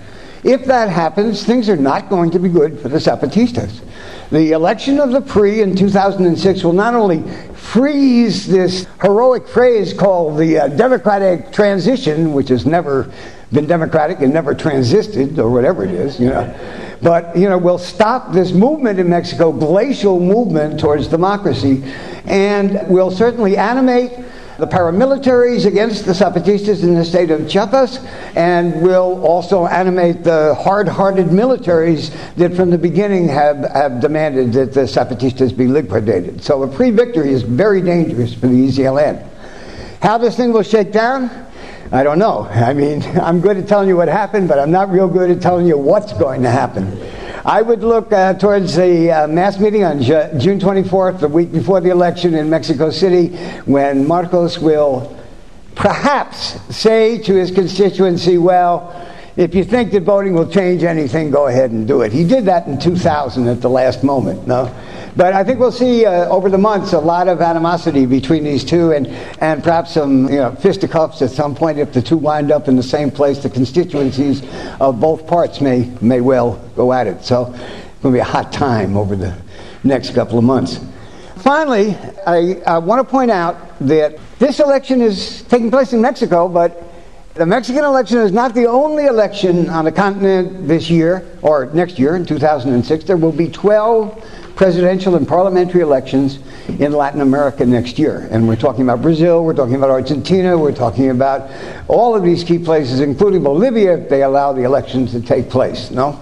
If that happens, things are not going to be good for the Zapatistas. The election of the P R I in two thousand six will not only freeze this heroic phrase called the uh, democratic transition, which has never been democratic and never transisted, or whatever it is, you know, but, you know, will stop this movement in Mexico, glacial movement towards democracy, and will certainly animate the paramilitaries against the Zapatistas in the state of Chiapas, and will also animate the hard-hearted militaries that from the beginning have, have demanded that the Zapatistas be liquidated. So a pre-victory is very dangerous for the E Z L N. How this thing will shake down, I don't know. I mean, I'm good at telling you what happened, but I'm not real good at telling you what's going to happen. I would look uh, towards the uh, mass meeting on Ju- June twenty-fourth, the week before the election in Mexico City, when Marcos will perhaps say to his constituency, well, if you think that voting will change anything, go ahead and do it. He did that in two thousand at the last moment, no? But I think we'll see uh, over the months a lot of animosity between these two, and, and perhaps some you know, fisticuffs at some point if the two wind up in the same place. The constituencies of both parts may, may well go at it. So it's going to be a hot time over the next couple of months. Finally, I, I want to point out that this election is taking place in Mexico, but the Mexican election is not the only election on the continent this year, or next year in two thousand six. There will be twelve presidential and parliamentary elections in Latin America next year. And we're talking about Brazil, we're talking about Argentina, we're talking about all of these key places, including Bolivia, if they allow the elections to take place, no?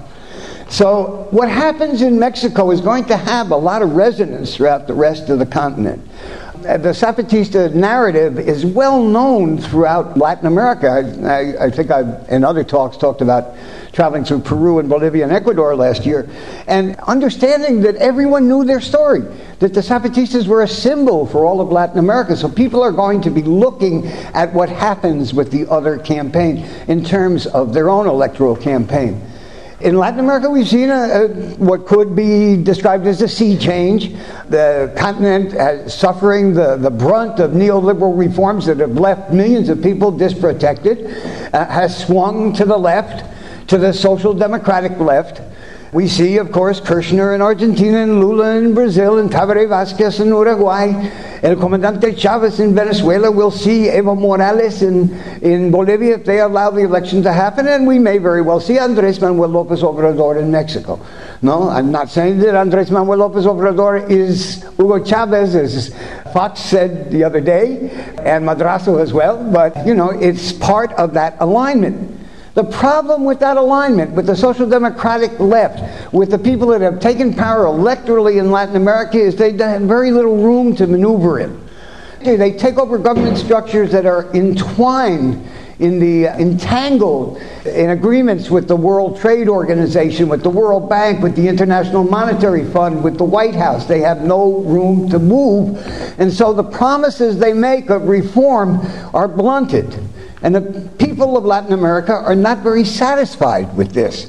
So what happens in Mexico is going to have a lot of resonance throughout the rest of the continent. The Zapatista narrative is well known throughout Latin America. I, I, I think I've, in other talks, talked about traveling through Peru and Bolivia and Ecuador last year, and understanding that everyone knew their story, that the Zapatistas were a symbol for all of Latin America. So people are going to be looking at what happens with the other campaign in terms of their own electoral campaign. In Latin America, we've seen a, a, what could be described as a sea change. The continent is suffering the, the brunt of neoliberal reforms that have left millions of people disprotected, uh, has swung to the left, to the social democratic left. We see, of course, Kirchner in Argentina, and Lula in Brazil, and Tabaré Vázquez in Uruguay, El Comandante Chávez in Venezuela. We'll see Evo Morales in, in Bolivia if they allow the election to happen, and we may very well see Andrés Manuel López Obrador in Mexico. No, I'm not saying that Andrés Manuel López Obrador is Hugo Chávez, as Fox said the other day, and Madrazo as well, but, you know, it's part of that alignment. The problem with that alignment, with the social democratic left, with the people that have taken power electorally in Latin America, is they have very little room to maneuver in. They take over government structures that are entwined in the uh, entangled in agreements with the World Trade Organization, with the World Bank, with the International Monetary Fund, with the White House. They have no room to move, and so the promises they make of reform are blunted. And the people of Latin America are not very satisfied with this.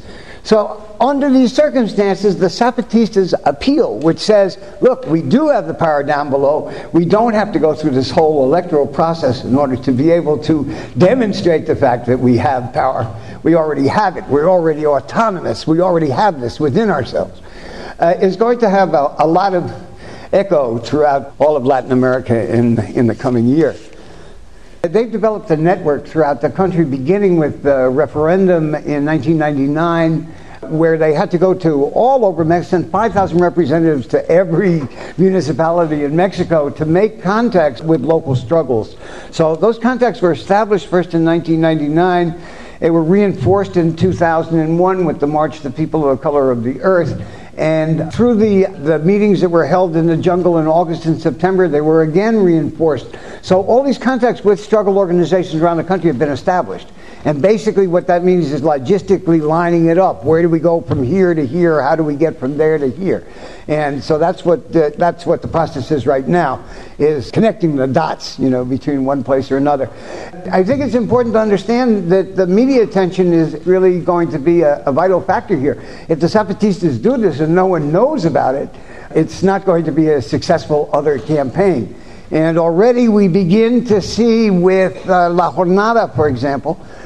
So under these circumstances, the Zapatistas appeal, which says, look, we do have the power down below. We don't have to go through this whole electoral process in order to be able to demonstrate the fact that we have power. We already have it. We're already autonomous. We already have this within ourselves. Uh, is going to have a, a lot of echo throughout all of Latin America in, in the coming year. They've developed a network throughout the country, beginning with the referendum in nineteen ninety-nine, where they had to go to all over Mexico, send five thousand representatives to every municipality in Mexico to make contacts with local struggles. So those contacts were established first in nineteen ninety-nine. They were reinforced in two thousand one with the March to the People of the Color of the Earth. And through the, the meetings that were held in the jungle in August and September, they were again reinforced. So all these contacts with struggle organizations around the country have been established. And basically what that means is logistically lining it up. Where do we go from here to here? How do we get from there to here? And so that's what the, that's what the process is right now, is connecting the dots, you know, between one place or another. I think it's important to understand that the media attention is really going to be a, a vital factor here. If the Zapatistas do this and no one knows about it, it's not going to be a successful other campaign. And already we begin to see with uh, La Jornada, for example,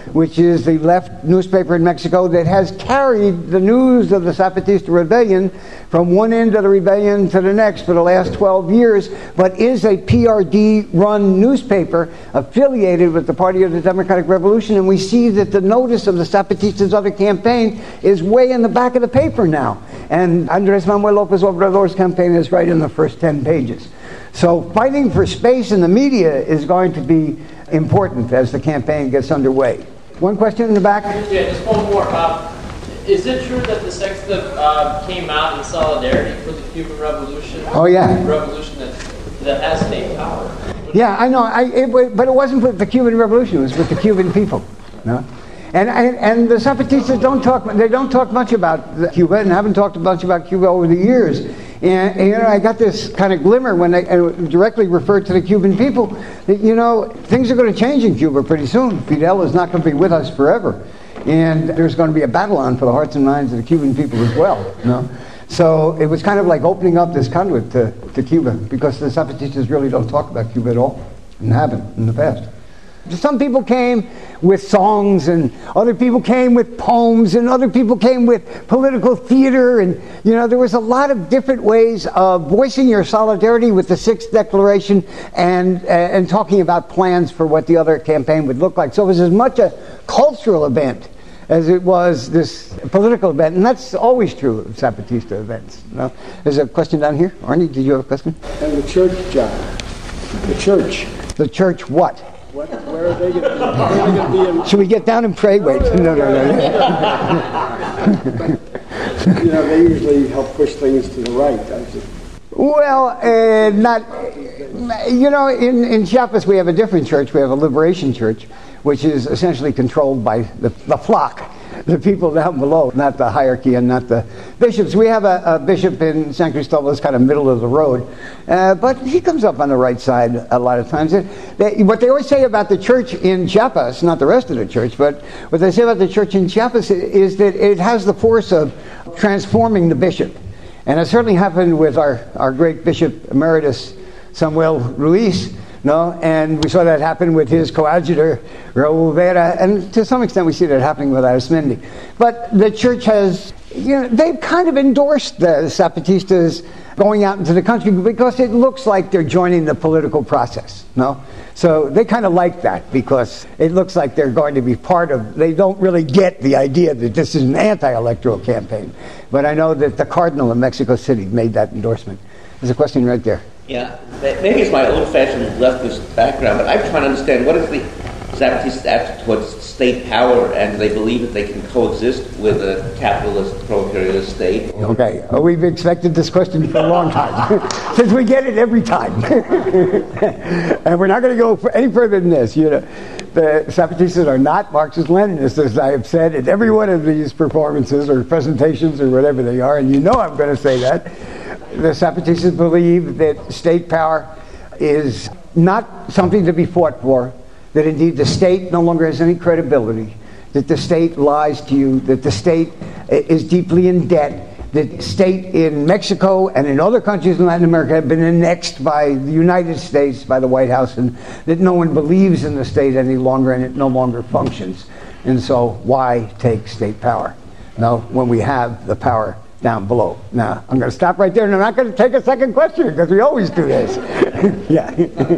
which is the left newspaper in Mexico that has carried the news of the Zapatista rebellion from one end of the rebellion to the next for the last twelve years, but is a P R D-run newspaper affiliated with the Party of the Democratic Revolution, and we see that the notice of the Zapatistas' other campaign is way in the back of the paper now. And Andrés Manuel López Obrador's campaign is right in the first ten pages. So fighting for space in the media is going to be important as the campaign gets underway. One question in the back? Yeah, just one more. Uh, is it true that the Sexta uh, came out in solidarity for the Cuban Revolution? Oh, yeah. Revolution that, that has state power. Yeah, I know. I, it, but it wasn't with the Cuban Revolution. It was with the Cuban people. No? And, and and the Zapatistas don't talk. They don't talk much about Cuba, and haven't talked much about Cuba over the years. And, and you know, I got this kind of glimmer when they uh, directly referred to the Cuban people that, you know, things are going to change in Cuba pretty soon. Fidel is not going to be with us forever, and there's going to be a battle on for the hearts and minds of the Cuban people as well. You know? So it was kind of like opening up this conduit to, to Cuba, because the Zapatistas really don't talk about Cuba at all, and haven't in the past. Some people came with songs, and other people came with poems, and other people came with political theater, and you know there was a lot of different ways of voicing your solidarity with the Sixth Declaration and uh, and talking about plans for what the other campaign would look like. So it was as much a cultural event as it was this political event, and that's always true of Zapatista events. You know? There's a question down here. Arnie, did you have a question? And the church, John. The church. The church what? What, where are they going to be? In? Should we get down and pray? Wait, no, no, no. You know, they usually help push things to the right. Well, uh, not. You know, in, in Chiapas we have a different church. We have a Liberation Church, which is essentially controlled by the, the flock, the people down below, not the hierarchy and not the bishops. We have a, a bishop in San Cristobal that's kind of middle of the road, uh, but he comes up on the right side a lot of times. They, what they always say about the church in Chiapas, not the rest of the church, but what they say about the church in Chiapas is that it has the force of transforming the bishop. And it certainly happened with our, our great Bishop Emeritus, Samuel Ruiz, no, and we saw that happen with his coadjutor, Raul Vera, and to some extent we see that happening with Arismendi. But the church has, you know, they've kind of endorsed the Zapatistas going out into the country because it looks like they're joining the political process, no? So they kind of like that because it looks like they're going to be part of, they don't really get the idea that this is an anti-electoral campaign. But I know that the Cardinal in Mexico City made that endorsement. There's a question right there. Yeah, maybe it's my old-fashioned leftist background, but I'm trying to understand what is the Zapatist attitude towards state power, and do they believe that they can coexist with a capitalist, pro-imperialist state? Or? Okay, well, we've expected this question for a long time, since we get it every time. And we're not going to go any further than this. You know, the Zapatistas are not Marxist-Leninists, as I have said at every one of these performances or presentations or whatever they are, and you know I'm going to say that. The Zapatistas believe that state power is not something to be fought for, that indeed the state no longer has any credibility, that the state lies to you, that the state is deeply in debt, that the state in Mexico and in other countries in Latin America have been annexed by the United States, by the White House, and that no one believes in the state any longer and it no longer functions. And so why take state power? No, when we have the power down below. Now, I'm going to stop right there, and I'm not going to take a second question, because we always do this. Yeah.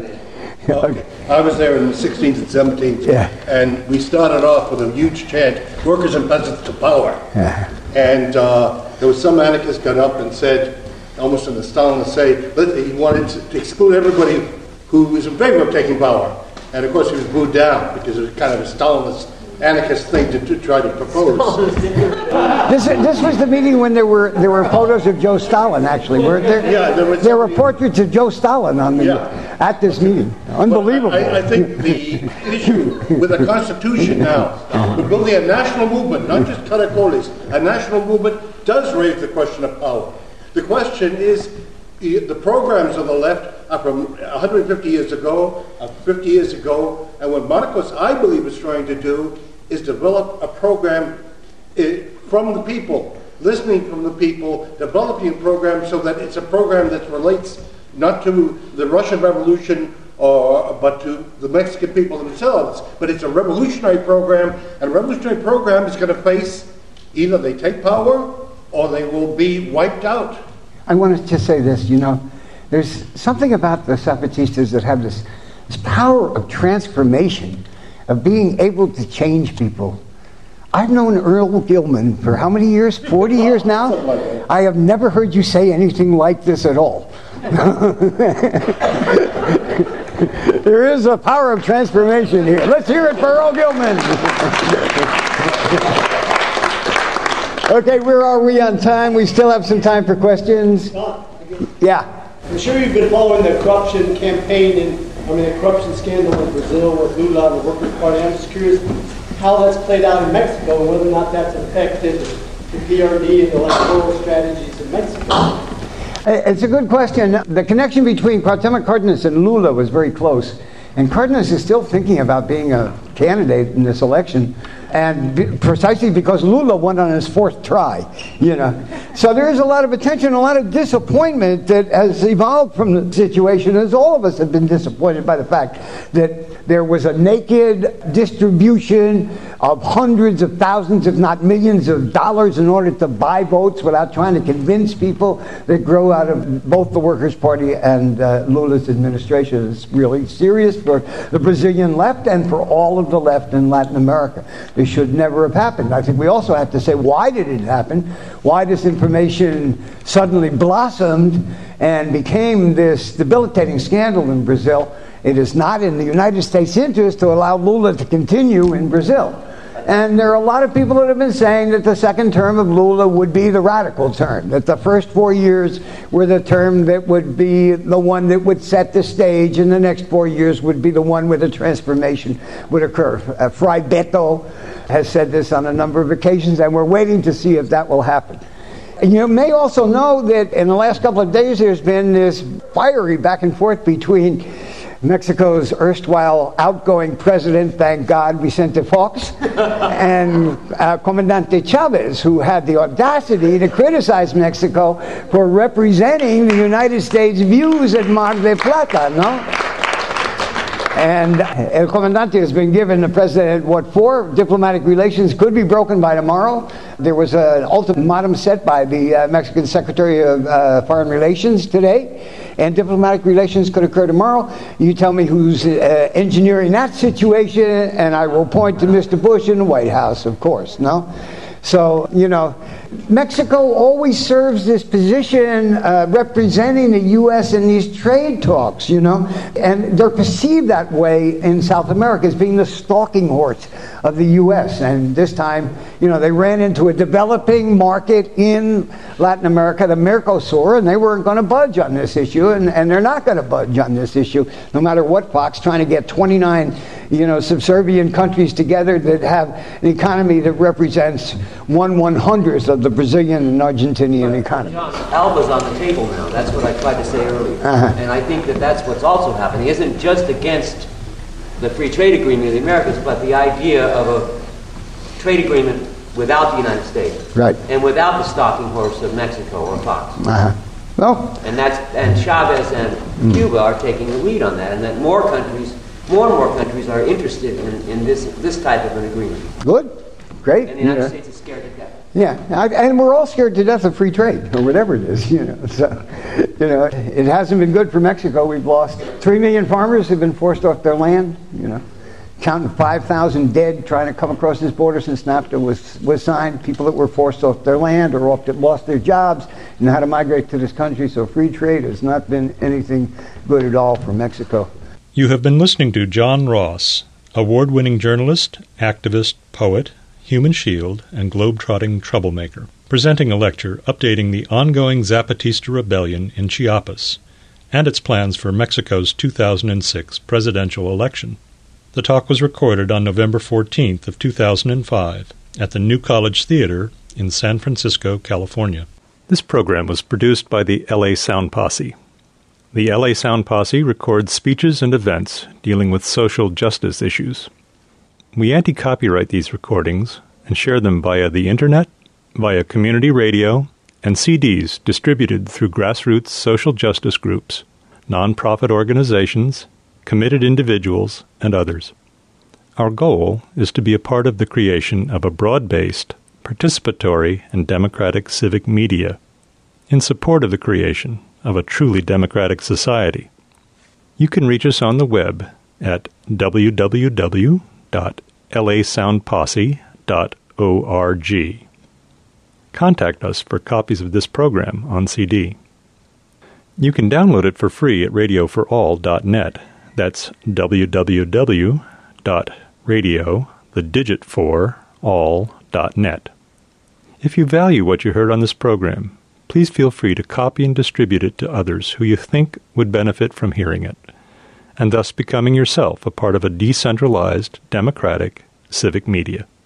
Well, okay. I was there in the sixteenth and seventeenth, yeah. And we started off with a huge chant, workers and peasants to power. Yeah. And uh, there was some anarchist got up and said, almost in the Stalinist say, that he wanted to exclude everybody who was in favor of taking power. And of course he was booed down, because it was kind of a Stalinist anarchist thing to, to try to propose. this, this was the meeting when there were there were photos of Joe Stalin, actually, weren't there? Yeah, there, was there were portraits of Joe Stalin on the yeah. at this meeting. Unbelievable. I, I think the issue with the Constitution now, we're building a national movement, not just caracoles. A national movement does raise the question of power. The question is, the programs of the left are from one hundred fifty years ago, uh, fifty years ago, and what Marcos, I believe, is trying to do is develop a program uh, from the people, listening from the people, developing a program so that it's a program that relates not to the Russian Revolution or but to the Mexican people themselves. But it's a revolutionary program, and a revolutionary program is going to face either they take power or they will be wiped out. I wanted to say this, you know, there's something about the Zapatistas that have this, this power of transformation, of being able to change people. I've known Earl Gilman for how many years? forty years now? I have never heard you say anything like this at all. There is a power of transformation here. Let's hear it for Earl Gilman. Okay, where are we on time? We still have some time for questions. Yeah. I'm sure you've been following the corruption campaign and I mean the corruption scandal in Brazil with Lula and the Workers' Party. I'm just curious how that's played out in Mexico and whether or not that's affected the P R D and the electoral strategies in Mexico. It's a good question. The connection between Cuauhtémoc Cárdenas and Lula was very close. And Cárdenas is still thinking about being a candidate in this election. And be, precisely because Lula won on his fourth try, you know. So there is a lot of attention, a lot of disappointment that has evolved from the situation, as all of us have been disappointed by the fact that there was a naked distribution of hundreds of thousands, if not millions of dollars in order to buy votes without trying to convince people that grow out of both the Workers' Party and uh, Lula's administration. It's really serious for the Brazilian left and for all of the left in Latin America. This should never have happened. I think we also have to say, why did it happen? Why this information suddenly blossomed and became this debilitating scandal in Brazil? It is not in the United States' interest to allow Lula to continue in Brazil. And there are a lot of people that have been saying that the second term of Lula would be the radical term, that the first four years were the term that would be the one that would set the stage, and the next four years would be the one where the transformation would occur. Uh, Fray Beto has said this on a number of occasions, and we're waiting to see if that will happen. And you may also know that in the last couple of days there's been this fiery back and forth between Mexico's erstwhile outgoing president, thank God, Vicente Fox, and uh, Comandante Chavez, who had the audacity to criticize Mexico for representing the United States' views at Mar del Plata, no? And El Comandante has been given the president what for? Diplomatic relations could be broken by tomorrow. There was an ultimatum set by the uh, Mexican Secretary of uh, Foreign Relations today, and diplomatic relations could occur tomorrow. You tell me who's uh, engineering that situation, and I will point to Mister Bush in the White House, of course, no? So, you know, Mexico always serves this position uh, representing the U S in these trade talks, you know, and they're perceived that way in South America as being the stalking horse of the U S. And this time, you know, they ran into a developing market in Latin America, the Mercosur, and they weren't going to budge on this issue, and, and they're not going to budge on this issue, no matter what Fox trying to get twenty-nine, you know, subservient countries together that have an economy that represents one one hundredth of the Brazilian and Argentinian economy. John, ALBA's on the table now. That's what I tried to say earlier. Uh-huh. And I think that that's what's also happening. It isn't just against the free trade agreement of the Americas, but the idea of a trade agreement without the United States. Right. And without the stalking horse of Mexico or Fox. Uh-huh. Well, and that's and Chavez and mm. Cuba are taking the lead on that, and that more countries, more and more countries are interested in, in this this type of an agreement. Good. Great. And the United yeah. States is scared to death. Yeah, I, and we're all scared to death of free trade, or whatever it is, you know. So, you know, it hasn't been good for Mexico. We've lost three million farmers who've been forced off their land, you know. Counting five thousand dead trying to come across this border since NAFTA was, was signed. People that were forced off their land or off, lost their jobs and had to migrate to this country. So free trade has not been anything good at all for Mexico. You have been listening to John Ross, award-winning journalist, activist, poet, human shield, and globe-trotting troublemaker, presenting a lecture updating the ongoing Zapatista rebellion in Chiapas and its plans for Mexico's two thousand six presidential election. The talk was recorded on November fourteenth of two thousand five at the New College Theater in San Francisco, California. This program was produced by the L A Sound Posse. The L A Sound Posse records speeches and events dealing with social justice issues. We anti-copyright these recordings and share them via the Internet, via community radio, and C Ds distributed through grassroots social justice groups, nonprofit organizations, committed individuals and others. Our goal is to be a part of the creation of a broad-based, participatory, and democratic civic media in support of the creation of a truly democratic society. You can reach us on the web at w w w dot l a sound posse dot org. Contact us for copies of this program on C D. You can download it for free at radio for all dot net. That's w w w dot radio, the digit four, all dot net. If you value what you heard on this program, please feel free to copy and distribute it to others who you think would benefit from hearing it, and thus becoming yourself a part of a decentralized, democratic, civic media.